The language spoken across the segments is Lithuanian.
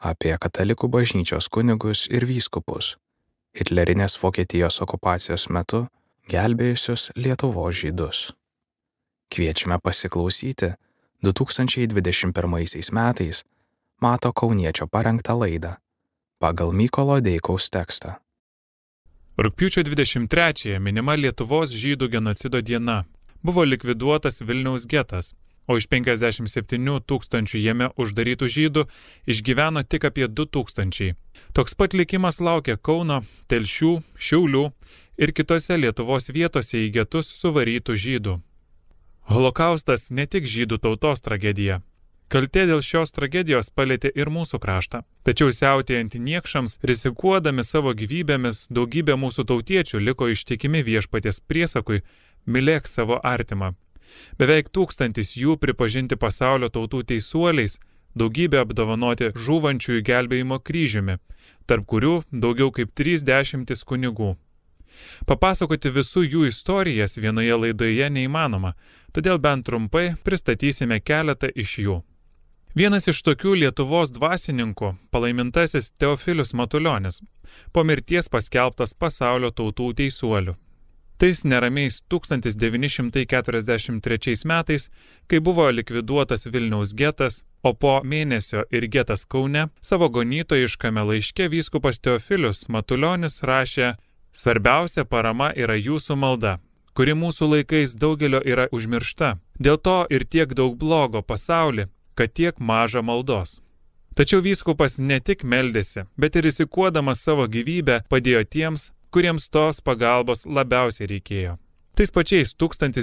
apie katalikų bažnyčios kunigus ir vyskupus, hitlerinės Vokietijos okupacijos metu gelbėjusius Lietuvos žydus. Kviečiame pasiklausyti 2021 metais Mato Kauniečio parengtą laidą pagal Mykolo Deikaus tekstą. Rugpjūčio 23-ąją minima Lietuvos žydų genocido diena. Buvo likviduotas Vilniaus getas, o iš 57 000 jame uždarytų žydų išgyveno tik apie 2 000. Toks pat likimas laukia Kauno, Telšių, Šiaulių ir kitose Lietuvos vietose į getus suvarytų žydų. Holokaustas ne tik žydų tautos tragedija. Kaltė dėl šios tragedijos palietė ir mūsų kraštą. Tačiau siautėjant niekšams, rizikuodami savo gyvybėmis, daugybė mūsų tautiečių liko ištikimi viešpaties priesakui mylėk savo artimą. Beveik 1000 jų pripažinti pasaulio tautų teisuoliais, daugybė apdovanoti žūvančiųjų gelbėjimo kryžiumi, tarp kurių daugiau kaip 30 kunigų. Papasakoti visų jų istorijas vienoje laidoje neįmanoma, todėl bent trumpai pristatysime keletą iš jų. Vienas iš tokių Lietuvos dvasininkų, palaimintasis Teofilius Matulionis, po mirties paskelbtas pasaulio tautų teisuoliu. Tais neramiais 1943 metais, kai buvo likviduotas Vilniaus getas, o po mėnesio ir getas Kaune, savo ganytojiškame laiške vyskupas Teofilius Matulionis rašė: svarbiausia parama yra jūsų malda, kuri mūsų laikais daugelio yra užmiršta. Dėl to ir tiek daug blogo pasaulyje, kad tiek maža maldos. Tačiau vyskupas ne tik meldėsi, bet ir rizikuodamas savo gyvybę padėjo tiems, kuriems tos pagalbos labiausiai reikėjo. Tais pačiais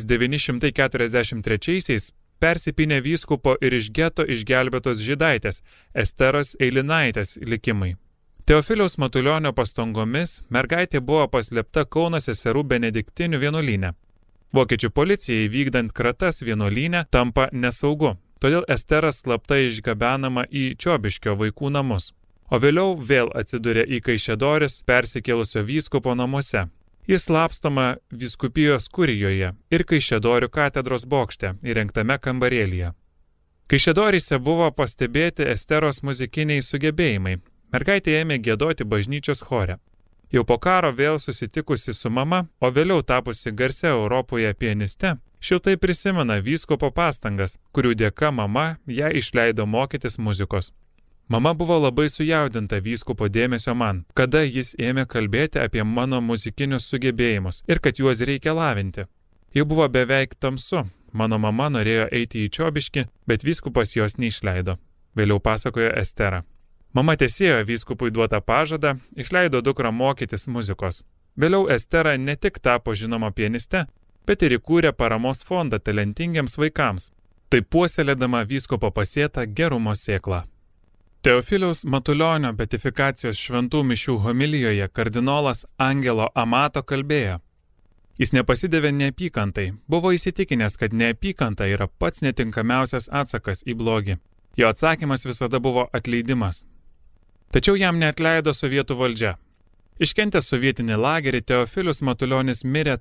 1943-aisiais persipynė vyskupo ir iš geto išgelbėtos žydaitės Esteros Eilinaitės likimai. Teofiliaus Matulionio pastangomis mergaitė buvo paslėpta Kauno seserų benediktinių vienuolyne. Vokiečių policijai vykdant kratas vienuolyne tampa nesaugu, todėl Esteras slapta išgabenama į Čiobiškio vaikų namus, o vėliau vėl atsiduria į Kaišiadoris persikėlusio vyskupo namuose. Jis slapstoma vyskupijos kurijoje ir Kaišiadorių katedros bokšte įrengtame kambarėlyje. Kaišiadoryse buvo pastebėti Esteros muzikiniai sugebėjimai. Mergaitė ėmė giedoti bažnyčios chore. Jau po karo vėl susitikusi su mama, o vėliau tapusi garsia Europoje pianiste, šiltai prisimena vyskupo pastangas, kurių dėka mama ją išleido mokytis muzikos. Mama buvo labai sujaudinta vyskupo dėmesio man, kada jis ėmė kalbėti apie mano muzikinius sugebėjimus ir kad juos reikia lavinti. Jau buvo beveik tamsu, mano mama norėjo eiti į Čiobiškį, bet vyskupas jos neišleido. Vėliau pasakojo Estera. Mama tesėjo vyskupui duotą pažadą, išleido dukrą mokytis muzikos. Vėliau Estera ne tik tapo žinoma pianiste, bet ir įkūrė paramos fondą talentingiems vaikams, taip puoselėdama vyskupo pasėtą gerumo sėklą. Teofiliaus Matulionio beatifikacijos šventų mišių homilijoje kardinolas Angelo Amato kalbėjo: jis nepasidavė neapykantai, buvo įsitikinęs, kad neapykanta yra pats netinkamiausias atsakas į blogį. Jo atsakymas visada buvo atleidimas. Tačiau jam neatleido sovietų valdžia. Iškentęs sovietinį lagerį, Teofilius Matulionis mirė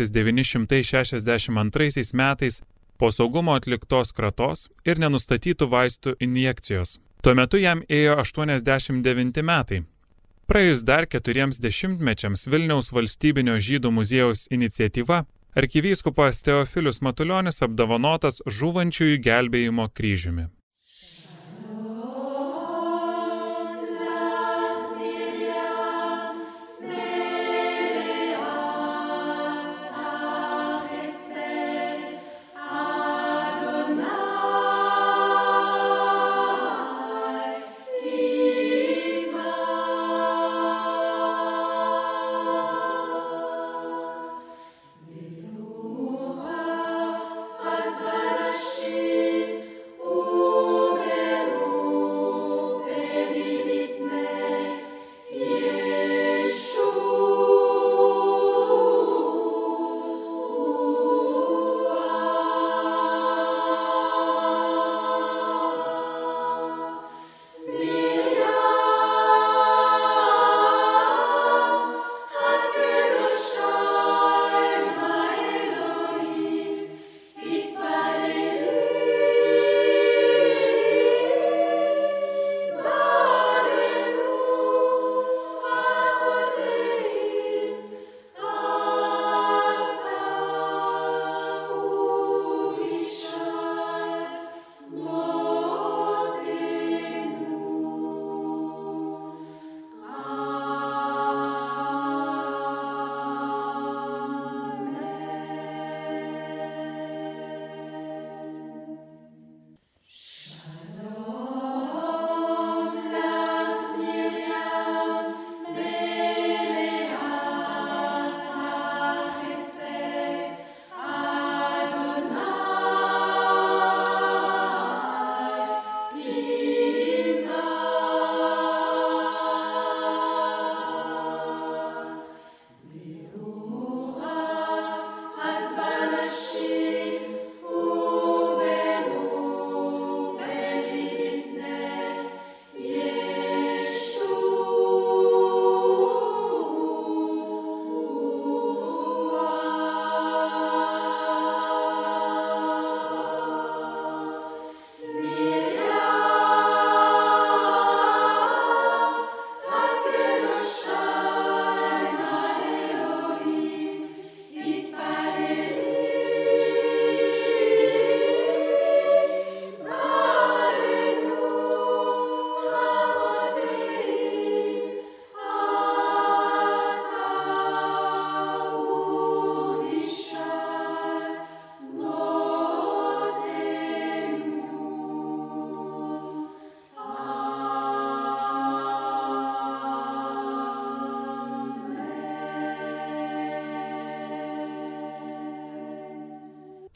1962 metais po saugumo atliktos kratos ir nenustatytų vaistų injekcijos. Tuo metu jam ėjo 89 metai. Praėjus dar 4 dešimtmečiams Vilniaus valstybinio žydų muziejaus iniciatyva, arkivyskupas Teofilius Matulionis apdovanotas žūvančiųjų gelbėjimo kryžiumi. Oh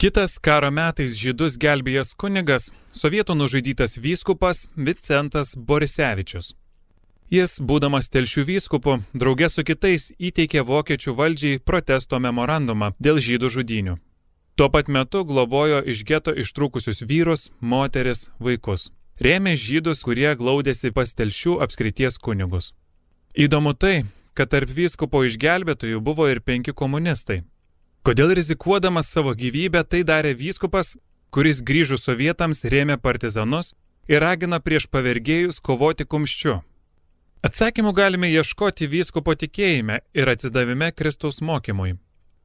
Kitas karo metais žydus gelbėjęs kunigas, sovietų nužudytas vyskupas Vincentas Borisevičius. Jis, būdamas Telšių vyskupu, drauge su kitais įteikė vokiečių valdžiai protesto memorandumą dėl žydų žudynių. Tuo pat metu globojo iš geto ištrūkusius vyrus, moteris, vaikus. Rėmė žydus, kurie glaudėsi pas Telšių apskrities kunigus. Įdomu tai, kad tarp vyskupo išgelbėtojų buvo ir 5 komunistai. Kodėl rizikuodamas savo gyvybę tai darė vyskupas, kuris grįžus sovietams rėmė partizanus ir ragino prieš pavergėjus kovoti kumščiu? Atsakymų galime ieškoti vyskupo tikėjime ir atsidavime Kristaus mokymui.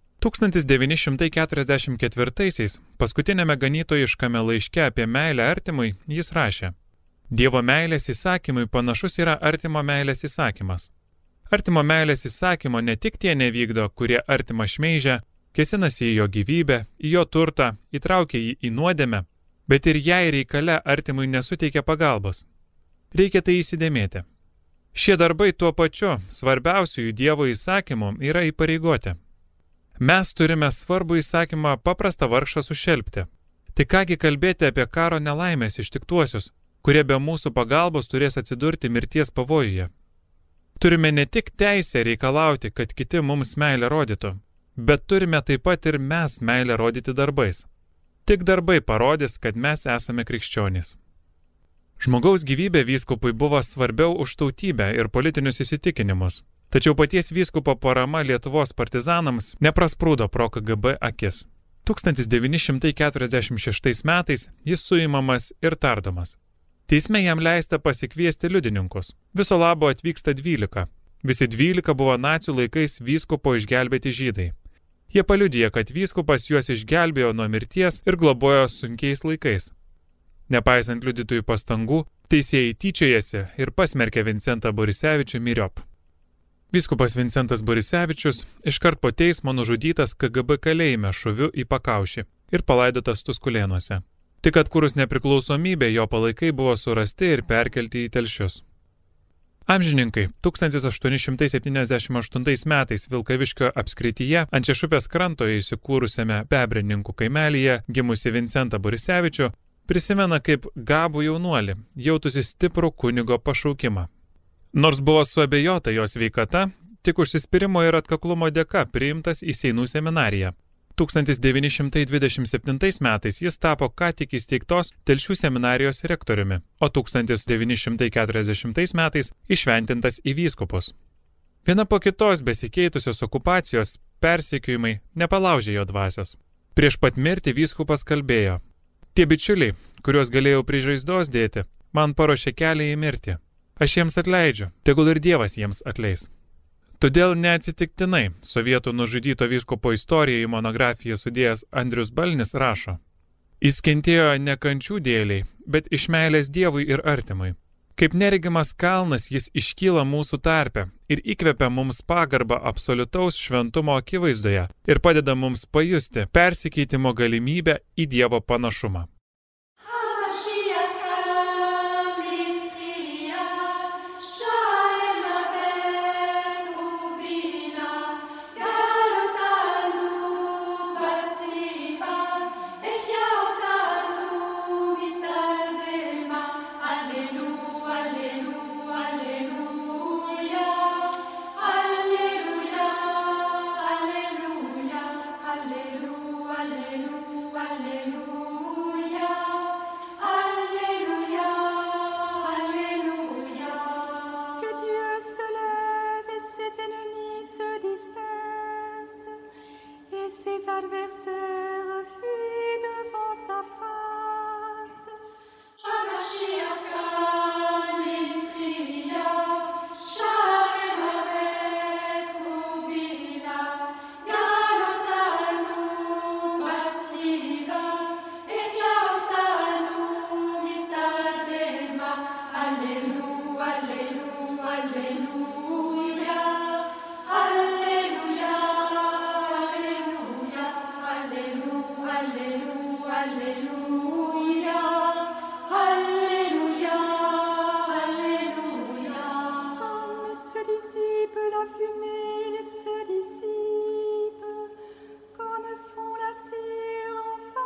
1944-aisiais paskutinėme ganytojiškame laiške apie meilę artimui jis rašė: Dievo meilės įsakymui panašus yra artimo meilės įsakymas. Artimo meilės įsakymo ne tik tie nevykdo, kurie artimą šmeižia, kėsinasi į jo gyvybę, į jo turtą, įtraukia jį į nuodėmę, bet ir jei reikale artimui nesuteikia pagalbos. Reikia tai įsidėmėti. Šie darbai tuo pačiu svarbiausiųjų Dievo įsakymų yra įpareigoti. Mes turime svarbų įsakymą paprastą vargšą sušelpti. Tai kągi kalbėti apie karo nelaimės ištiktuosius, kurie be mūsų pagalbos turės atsidurti mirties pavojuje. Turime ne tik teisę reikalauti, kad kiti mums meilę rodytų, bet turime taip pat ir mes meilę rodyti darbais. Tik darbai parodys, kad mes esame krikščionys. Žmogaus gyvybė vyskupui buvo svarbiau už tautybę ir politinius įsitikinimus, tačiau paties vyskupo parama Lietuvos partizanams neprasprūdo pro KGB akis. 1946 metais jis suimamas ir tardomas. Teisme jam leista pasikviesti liudininkus. Viso labo atvyksta 12. Visi 12 buvo nacių laikais vyskupo išgelbėti žydai. Jie paliudija, kad vyskupas juos išgelbėjo nuo mirties ir globojo sunkiais laikais. Nepaisant liudytojų pastangų, teisėjai tyčiojasi ir pasmerkė Vincentą Borisevičių myriop. Vyskupas Vincentas Borisevičius iškart po teismo nužudytas KGB kalėjime šūviu į pakaušį ir palaidotas Tuskulėnuose. Tik atkūrus nepriklausomybę jo palaikai buvo surasti ir perkelti į Telšius. Amžininkai 1878 metais Vilkaviškio apskrityje ant Šešupės krantoje įsikūrusiame Bebrininkų kaimelyje gimusi Vincentą Borisevičių prisimena kaip gabų jaunuolį, jautusi stiprų kunigo pašaukimą. Nors buvo suabejota jo sveikata, tik užsispyrimo ir atkaklumo dėka priimtas į Seinų seminariją. 1927 metais jis tapo ką tik įsteigtos Telšių seminarijos rektoriumi, o 1940 metais išventintas į vyskupus. Viena po kitos besikeitusios okupacijos persekiojimai nepalaužė jo dvasios. Prieš pat mirtį vyskupas kalbėjo: Tie bičiuliai, kuriuos galėjau prie žaizdos dėti, man paruošė kelią į mirtį. Aš jiems atleidžiu, tegul ir Dievas jiems atleis. Todėl neatsitiktinai sovietų nužudyto vyskupo istoriją į monografiją sudėjęs Andrius Balnis rašo: Jis kentėjo ne kančių dėliai, bet iš meilės Dievui ir artimui. Kaip neregimas kalnas jis iškyla mūsų tarpe ir įkvepia mums pagarbą absoliutaus šventumo akivaizdoje ir padeda mums pajusti persikeitimo galimybę į Dievo panašumą. Comme font la cire en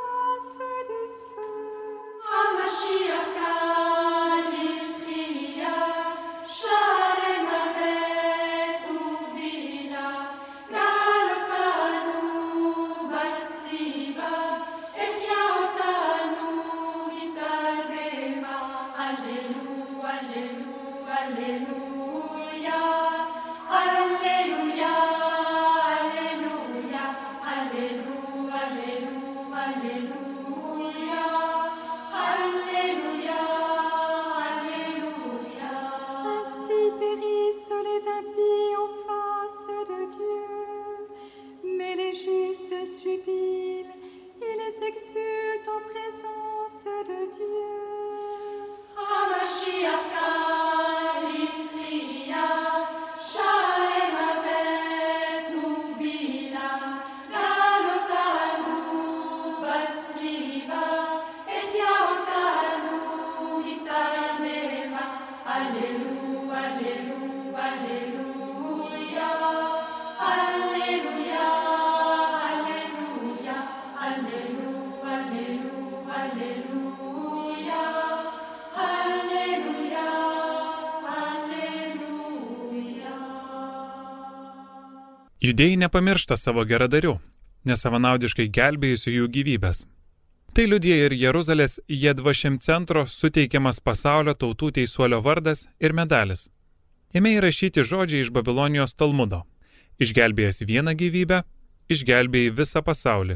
Judėjai nepamiršta savo geradarių, nesavanaudiškai gelbėjusių jų gyvybės. Tai liudija ir Jeruzalės Jedvašim centro suteikiamas pasaulio tautų teisuolio vardas ir medalis. Jame įrašyti žodžiai iš Babilonijos Talmudo. Išgelbėjęs vieną gyvybę, išgelbėjai visą pasaulį.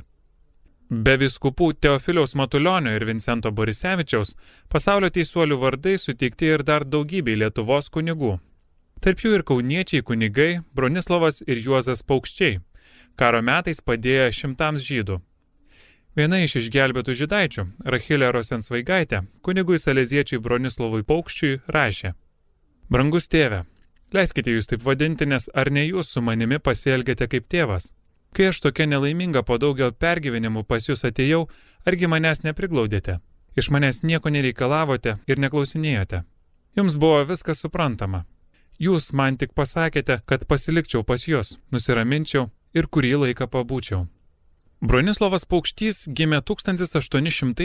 Be vyskupų Teofiliaus Matulionio ir Vincento Borisevičiaus pasaulio teisuolių vardai suteikti ir dar daugybei Lietuvos kunigų. Tarp jų ir kauniečiai kunigai Bronislovas ir Juozas Paukščiai, karo metais padėję šimtams žydų. Viena iš išgelbėtų žydaičių, Rachilė Rosensvaigaitė, kunigui saleziečiui Bronislovui Paukščiui rašė: Brangus tėve, leiskite jūs taip vadinti, nes ar ne jūs su manimi pasielgėte kaip tėvas? Kai aš tokia nelaiminga po daugel pergyvenimų pas jūs atėjau, argi manęs nepriglaudėte? Iš manęs nieko nereikalavote ir neklausinėjote. Jums buvo viskas suprantama. Jūs man tik pasakėte, kad pasilikčiau pas jūs, nusiraminčiau ir kurį laiką pabūčiau. Bronislovas Paukštys gimė 1897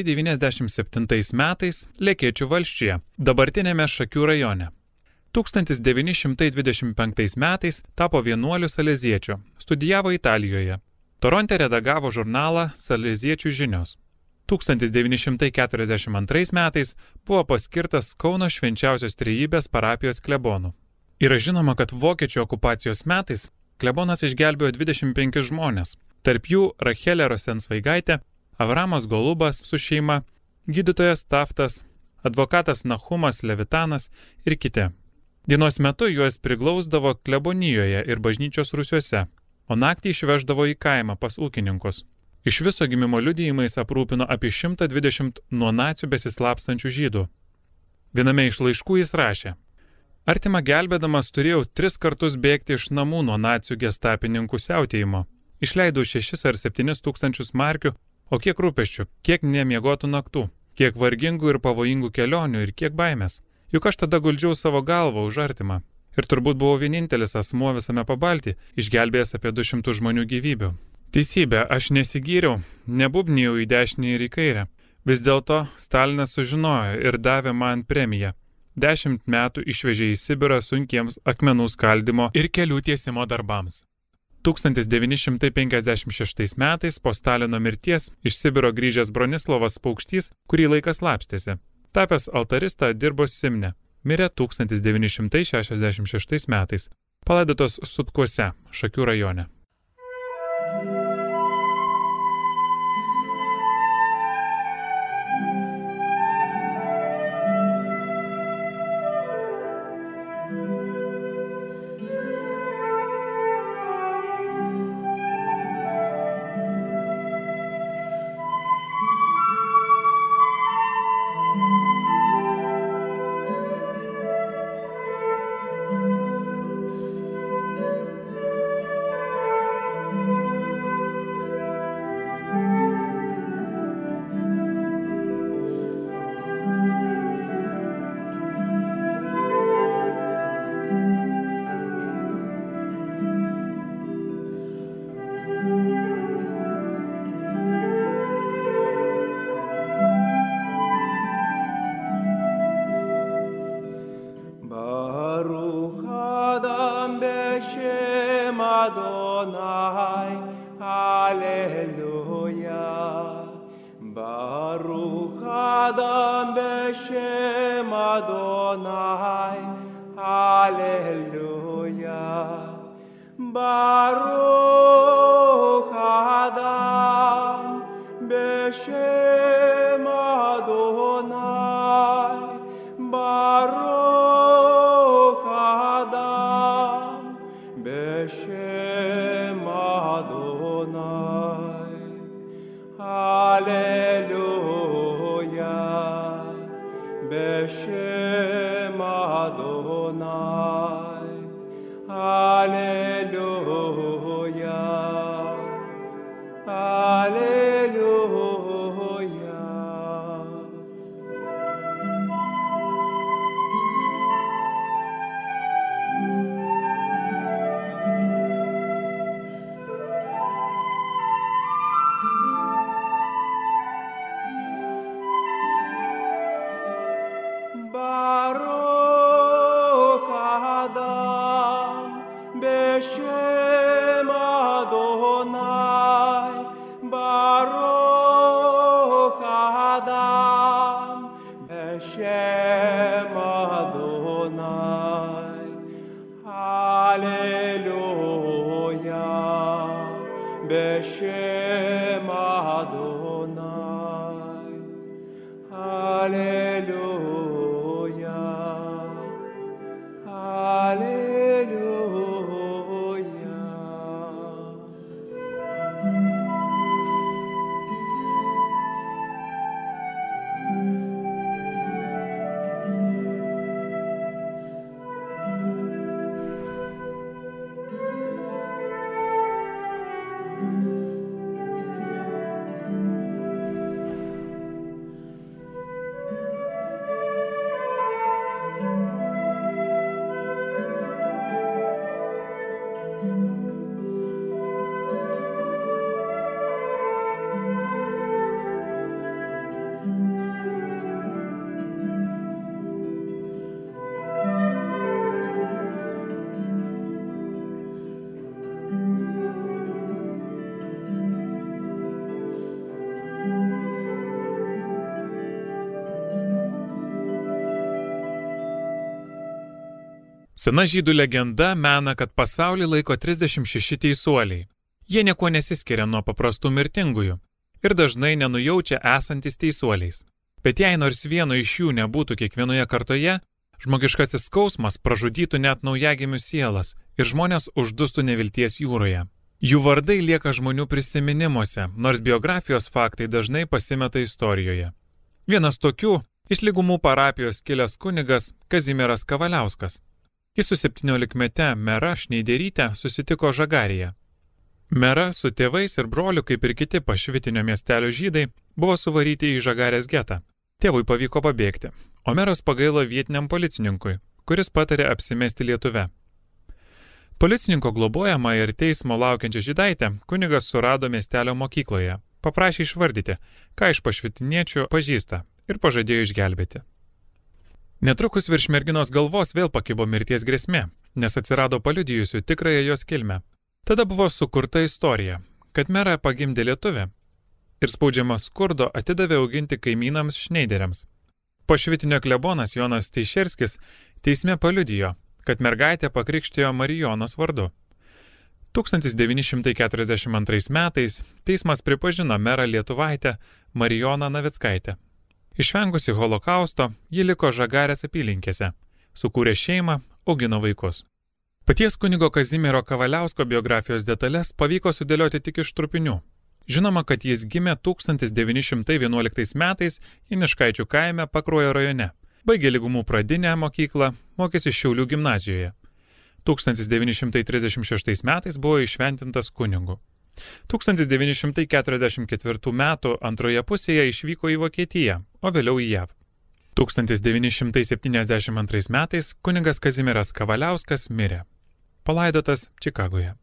metais Lekėčių valsčiuje, dabartinėme Šakių rajone. 1925 metais tapo vienuoliu saleziečiu, studijavo Italijoje. Toronte redagavo žurnalą Saleziečių žinios. 1942 metais buvo paskirtas Kauno Švenčiausios Trejybės parapijos klebonu. Yra žinoma, kad vokiečių okupacijos metais klebonas išgelbėjo 25 žmonės, tarp jų Rachelė Rosensvaigaitė, Avramas Golubas su šeima, gydytojas Taftas, advokatas Nahumas Levitanas ir kiti. Dienos metu juos priglausdavo klebonijoje ir bažnyčios rūsiuose, o naktį išveždavo į kaimą pas ūkininkus. Iš viso gimimo liudijimais aprūpino apie 120 nuo nacių besislapstančių žydų. Viename iš laiškų jis rašė: Artimą gelbėdamas turėjau 3 kartus bėgti iš namų nuo nacių gestapininkų siautėjimo. Išleidau 6 ar 7 tūkstančius markių, o kiek rūpesčių, kiek nemiegotų naktų, kiek vargingų ir pavojingų kelionių ir kiek baimės. Juk aš tada guldžiau savo galvą už artimą. Ir turbūt buvau vienintelis asmuo visame Pabalty, išgelbėjęs apie 200 žmonių gyvybių. Teisybė, aš nesigyriau, nebubnijau į dešinį ir į kairę. Vis dėlto Stalinas sužinojo ir davė man premiją. 10 metų išvežė į Sibirą sunkiems akmenų skaldimo ir kelių tiesimo darbams. 1956 metais po Stalino mirties iš Sibiro grįžęs Bronislovas Paukštys kurį laiką slapstėsi. Tapęs altaristą dirbo Simne. Mirė 1966 metais. Palaidotas Sutkuose, Šakių rajone. Adonai, Alleluia. Baruch Adam Beshem Adonai, Hallelujah. Baruch Adam Beshem Adonai. Baruch Adam Beshem Adonai. Hallelujah. Beshem Adonai. Hallelujah. Hallelujah. Baruch Adam Beshem Adonai. Baruch Adam Beshem Adonai. Hallelujah. Beshem Adonai. Hallelujah. Hallelujah. Sena žydų legenda mena, kad pasaulį laiko 36 teisuoliai. Jie niekuo nesiskiria nuo paprastų mirtingųjų ir dažnai nenujaučia esantis teisuoliais. Bet jei nors vieno iš jų nebūtų kiekvienoje kartoje, žmogiškasis skausmas pražudytų net naujagimių sielas ir žmonės uždustų nevilties jūroje. Jų vardai lieka žmonių prisiminimuose, nors biografijos faktai dažnai pasimeta istorijoje. Vienas tokių iš Lygumų parapijos kilęs kunigas Kazimieras Kavaliauskas. Jis su 17-mete Mera Šneideryte susitiko Žagarėje. Mera su tėvais ir broliu, kaip ir kiti pašvitinio miestelio žydai, buvo suvaryti į Žagarės getą. Tėvui pavyko pabėgti, o Meras pagailo vietiniam policininkui, kuris patarė apsimesti Lietuve. Policininko globojamą ir teismo laukiančią žydaitę kunigas surado miestelio mokykloje, paprašė išvardyti, ką iš pašvitiniečių pažįsta ir pažadėjo išgelbėti. Netrukus virš merginos galvos vėl pakibo mirties grėsmė, nes atsirado paliudijusių tikrąją jos kilmę. Tada buvo sukurta istorija, kad Mera pagimdė lietuvę ir spaudžiama skurdo atidavė auginti kaimynams Šneideriams. Pašvitinio klebonas Jonas Teišerskis teisme paliudijo, kad mergaitė pakrikštijo Marijonos vardu. 1942 metais teismas pripažino Merą lietuvaitę Marijoną Navickaitę. Išvengusi holokausto, ji liko Žagarės apylinkėse, sukūrė šeimą, augino vaikus. Paties kunigo Kazimiero Kavaliausko biografijos detalės pavyko sudėlioti tik iš trupinių. Žinoma, kad jis gimė 1911 metais Iniškaičių kaime Pakruojo rajone, baigė Lygumų pradinę mokyklą, mokėsi Šiaulių gimnazijoje. 1936 metais buvo įšventintas kunigu. 1944 metų antroje pusėje išvyko į Vokietiją, o vėliau į JAV. 1972 metais kunigas Kazimieras Kavaliauskas mirė. Palaidotas Čikagoje.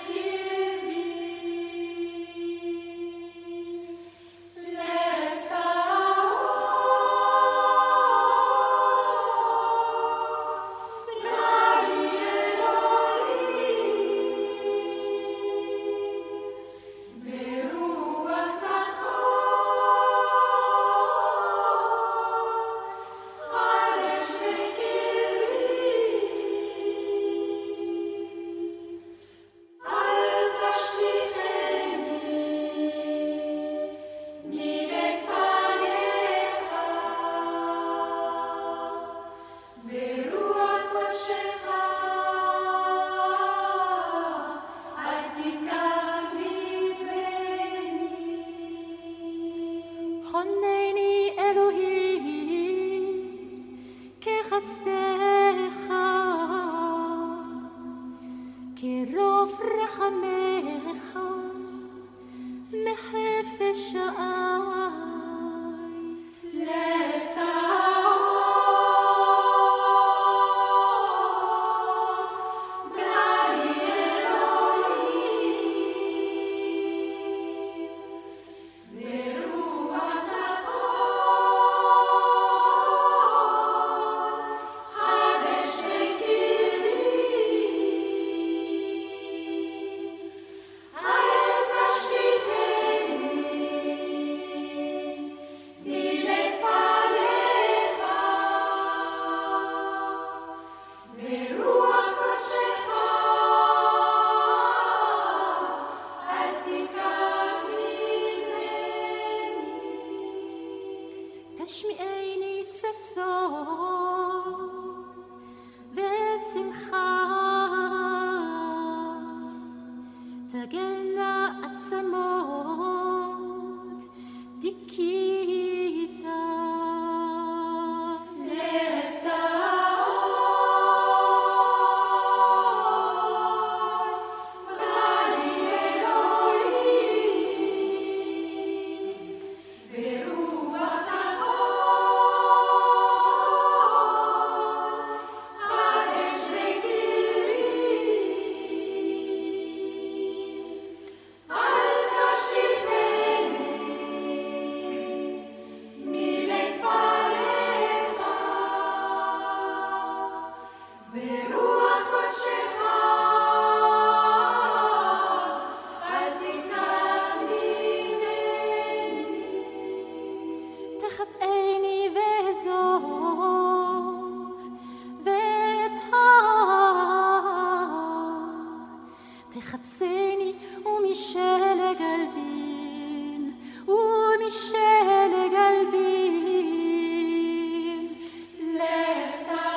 Left תחפשני אלוהי כחסדך כרוב רחמך מחפש שעי לב טהור בראי אלוהי ורוח הכל חדש בקרבי אל תשליכני מלפניך ורוח קודשך אל תיקח ממני תשמיעני ששון ושמחה תגלנה עצמות דיכית לב טהור בראי אלוהי ורוח הכל חדש בקרבי אל תשליכני מלפניך ורוח קודשך אל תיקח ממני תחטאני ואעזוב ואטהר תחפשני ומשלג אלבין ומשלג אלבין לב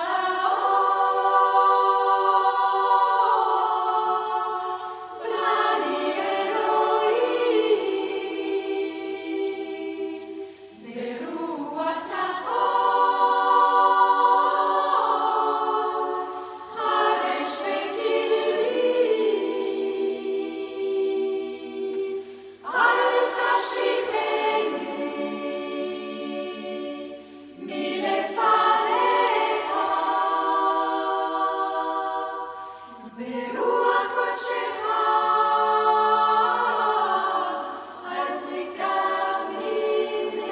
טהור בראי אלוהי ורוח נכון חדש בקרבי אל תשליכני מלפניך ורוח קודשך אל תיקח ממני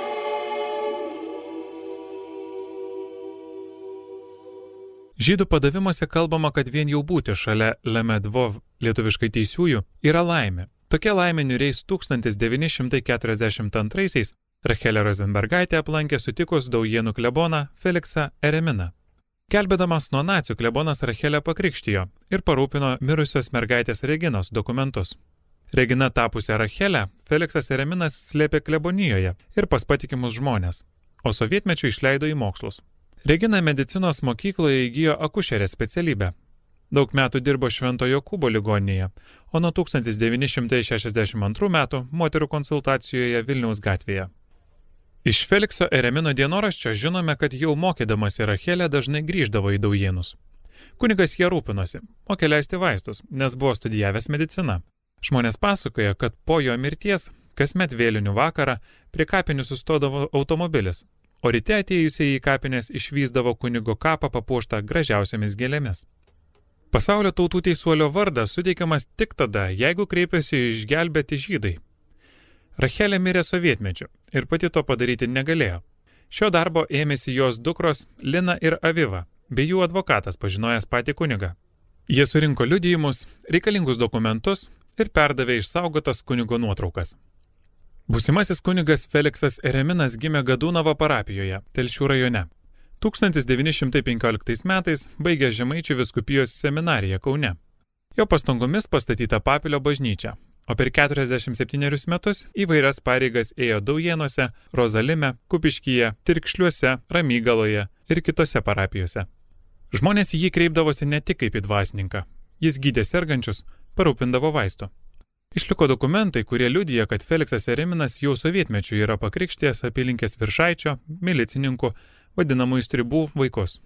Žydų padavimuose kalbama, kad vien jau būti šalia Lemedvov lietuviškai teisiųjų yra laimė. Tokia laimė niuriais 1942-aisiais Rachelė Rozenbergaitė aplankė sutikus Daujienų kleboną Feliksą Ereminą. Gelbėdamas nuo nacių klebonas Rachelę pakrikštijo ir parūpino mirusios mergaitės Reginos dokumentus. Regina tapusią Rachelę Feliksas Ereminas slėpė klebonijoje ir pas patikimus žmonės, o sovietmečiu išleido į mokslus. Regina medicinos mokykloje įgijo akušerės specialybę. Daug metų dirbo Švento Jokūbo ligoninėje, o nuo 1962 metų moterų konsultacijoje Vilniaus gatvėje. Iš Felikso Eremino dienoraščio žinome, kad jau mokydamasi Rachelė dažnai grįždavo į Daujienus. Kunigas ją rūpinosi, mokė leisti vaistus, nes buvo studijavęs mediciną. Žmonės pasakoja, kad po jo mirties kasmet vėlinių vakarą prie kapinių sustodavo automobilis, o ryte atėjusiai į kapines išvysdavo kunigo kapą papuoštą gražiausiamis gėlėmis. Pasaulio tautų teisuolio vardas suteikiamas tik tada, jeigu kreipiasi išgelbėti žydai. Rachelė mirė sovietmečiu ir pati to padaryti negalėjo. Šio darbo ėmėsi jos dukros Lina ir Aviva, bei jų advokatas pažinojęs patį kunigą. Jie surinko liudijimus, reikalingus dokumentus ir perdavė išsaugotas kunigo nuotraukas. Būsimasis kunigas Feliksas Ereminas gimė Gadūnavo parapijoje, Telšių rajone. 1915 metais baigė Žemaičių vyskupijos seminariją Kaune. Jo pastangomis pastatyta Papilio bažnyčia, o per 47 metus įvairias pareigas ėjo Daujėnuose, Rozalime, Kupiškyje, Tirkšliuose, Ramygaloje ir kitose parapijose. Žmonės į jį kreipdavosi ne tik kaip į dvasininką. Jis gydė sergančius, parūpindavo vaistų. Išliko dokumentai, kurie liudija, kad Feliksas Ereminas jau sovietmečiu yra pakrikštėjęs apylinkės viršaičio, milicininkų, vadinamųjų stribų vaikus.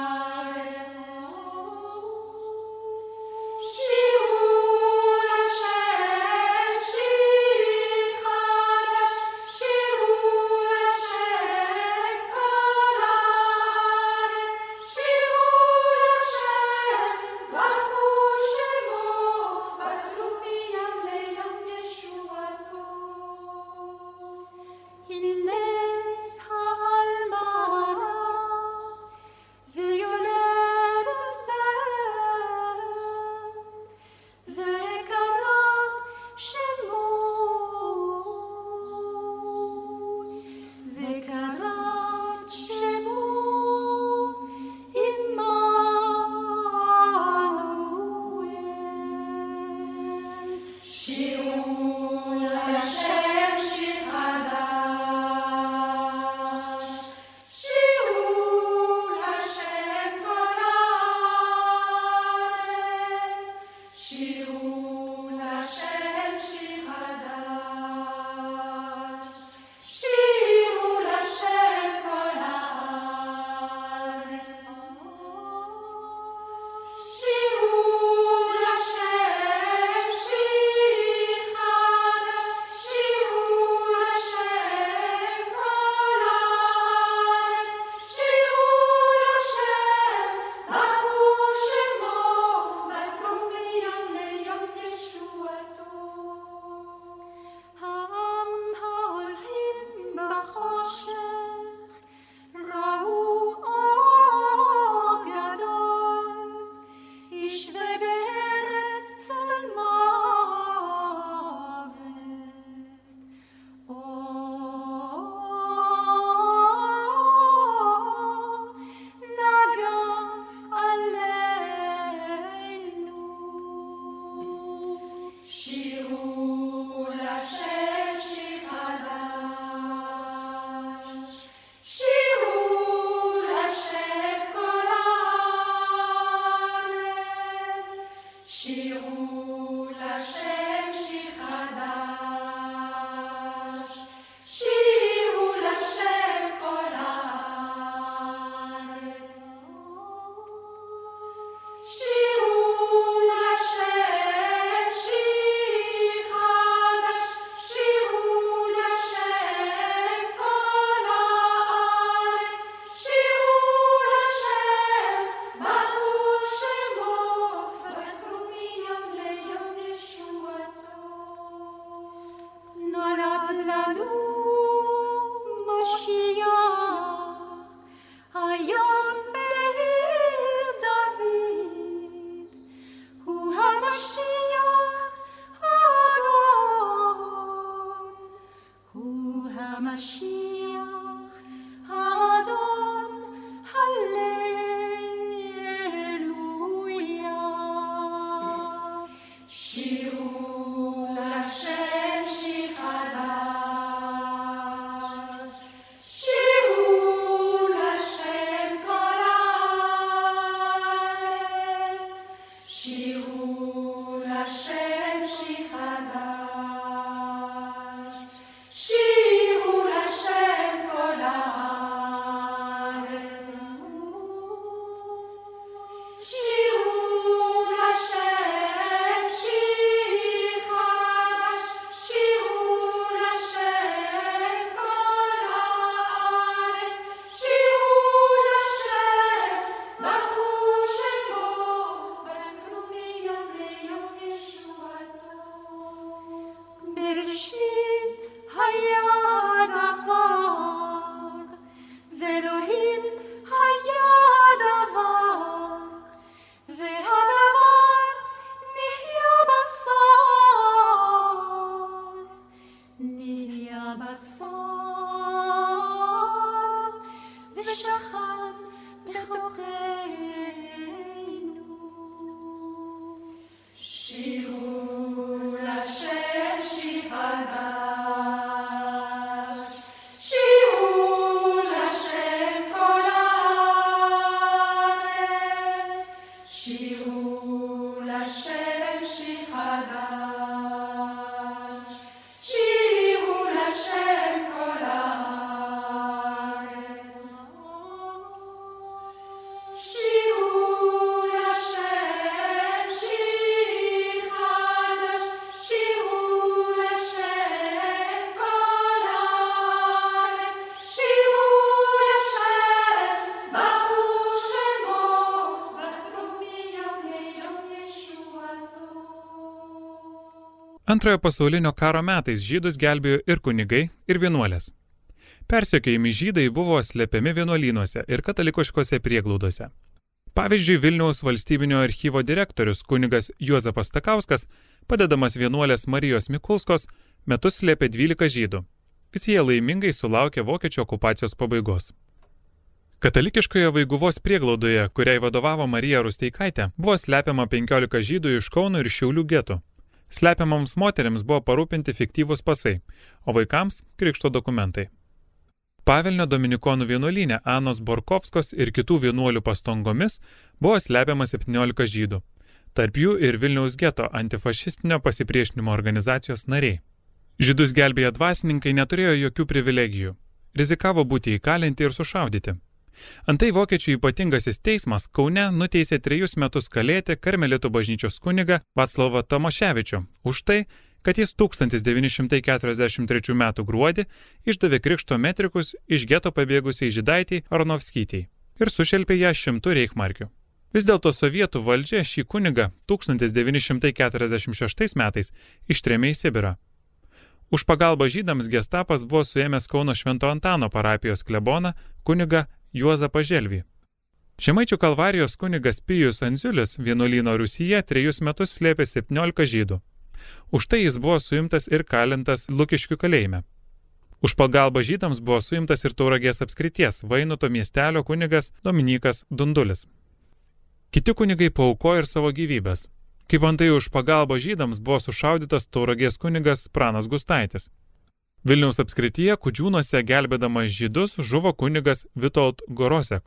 Shiru Antrojo pasaulinio karo metais žydus gelbėjo ir kunigai, ir vienuolės. Persekiojami žydai buvo slepiami vienuolynuose ir katalikiškose prieglaudose. Pavyzdžiui, Vilniaus valstybinio archyvo direktorius kunigas Juozapas Takauskas, padedamas vienuolės Marijos Mikulskos, metus slėpė 12 žydų. Visi jie laimingai sulaukė vokiečių okupacijos pabaigos. Katalikiškoje Vaiguvos prieglaudoje, kuriai vadovavo Marija Rusteikaitė, buvo slepiama 15 žydų iš Kauno ir Šiaulių getų. Slepiamoms moteriams buvo parūpinti fiktyvūs pasai, o vaikams – krikšto dokumentai. Pavilnio dominikonų vienuolyne Anos Borkovskos ir kitų vienuolių pastangomis buvo slepiama 17 žydų. Tarp jų ir Vilniaus geto antifašistinio pasipriešinimo organizacijos nariai. Žydus gelbėję dvasininkai neturėjo jokių privilegijų. Rizikavo būti įkalinti ir sušaudyti. Antai vokiečių ypatingasis teismas Kaune nuteisė 3 metus kalėti Karmelitų bažnyčios kunigą Vaclovą Tomaševičių už tai, kad jis 1943 m. gruodį išdavė krikšto metrikus iš geto pabėgusiai žydaitei Aronovskytei ir sušelpė ją 100 reichmarkių. Vis dėlto sovietų valdžia šį kunigą 1946 metais ištrėmė į Sibirą. Už pagalbą žydams gestapas buvo suėmęs Kauno Švento Antano parapijos kleboną kunigą Juozapą Želvį. Žemaičių Kalvarijos kunigas Pijus Anziulis vienuolyno Rūsyje 3 metus slėpė 17 žydų. Už tai jis buvo suimtas ir kalintas Lukiškių kalėjime. Už pagalbą žydams buvo suimtas ir Tauragės apskrities Vainuto miestelio kunigas Dominykas Dundulis. Kiti kunigai paaukojo ir savo gyvybės. Kaip antai už pagalbą žydams buvo sušaudytas Tauragės kunigas Pranas Gustaitis. Vilniaus apskrityje Kudžiūnuose gelbėdamas žydus žuvo kunigas Vitold Gorosek.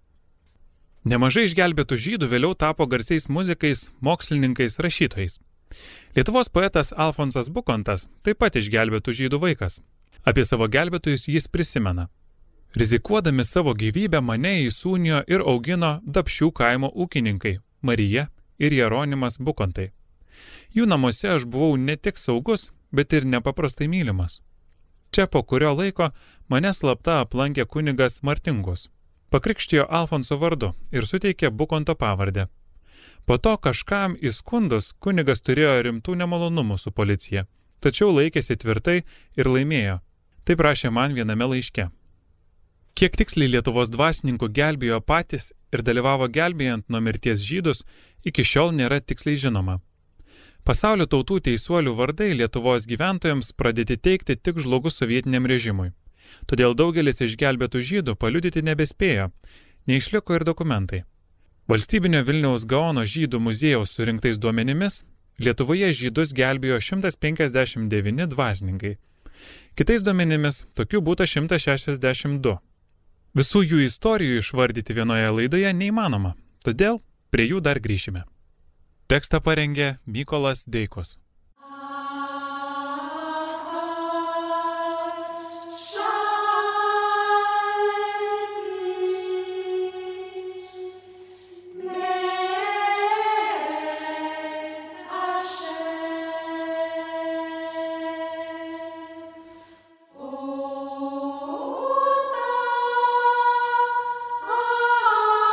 Nemažai išgelbėtų žydų vėliau tapo garsiais muzikais, mokslininkais, rašytojais. Lietuvos poetas Alfonsas Bukontas taip pat išgelbėtų žydų vaikas. Apie savo gelbėtojus jis prisimena. Rizikuodami savo gyvybę mane įsūnijo ir augino Dapšių kaimo ūkininkai Marija ir Jeronimas Bukontai. Jų namuose aš buvau ne tik saugus, bet ir nepaprastai mylimas. Čia po kurio laiko mane slapta aplankė kunigas Martingus. Pakrikštijo Alfonso vardu ir suteikė Bukonto pavardę. Po to kažkam įskundus kunigas turėjo rimtų nemalonumų su policija, tačiau laikėsi tvirtai ir laimėjo. Taip rašė man viename laiške. Kiek tiksliai Lietuvos dvasininkų gelbėjo patys ir dalyvavo gelbėjant nuo mirties žydus, iki šiol nėra tiksliai žinoma. Pasaulio tautų teisuolių vardai Lietuvos gyventojams pradėti teikti tik žlugus sovietiniam režimui. Todėl daugelis išgelbėtų žydų paliudyti nebespėjo, neišliko ir dokumentai. Valstybinio Vilniaus Gaono žydų muziejaus surinktais duomenimis Lietuvoje žydus gelbėjo 159 dvasininkai. Kitais duomenimis tokių būta 162. Visų jų istorijų išvardyti vienoje laidoje neįmanoma, todėl prie jų dar grįšime. Tekstą parengė Mykolas Deikos.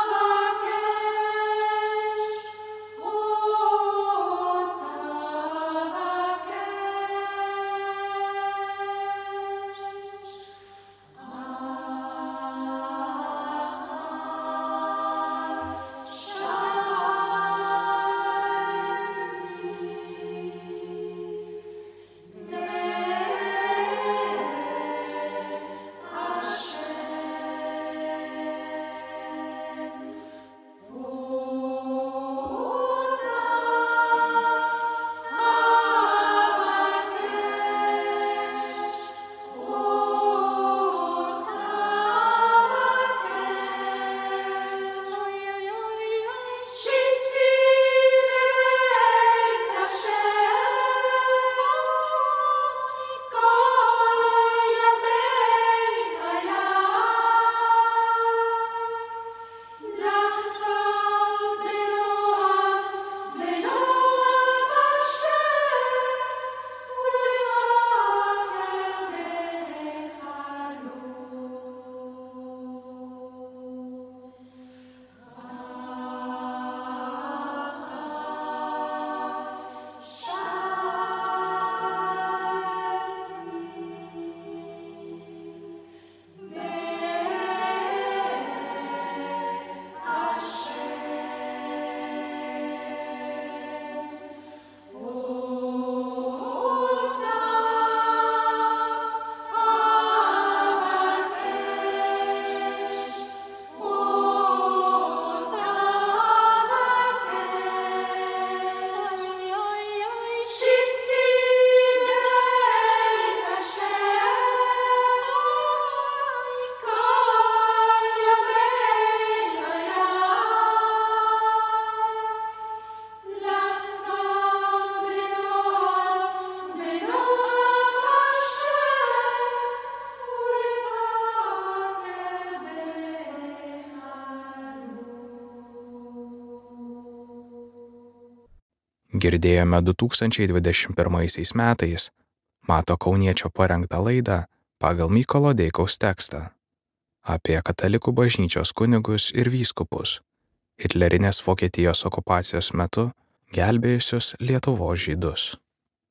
Oh Girdėjome 2021 metais Mato Kauniečio parengtą laidą pagal Mykolo Deikaus tekstą apie katalikų bažnyčios kunigus ir vyskupus hitlerinės Vokietijos okupacijos metu gelbėjusius Lietuvos žydus.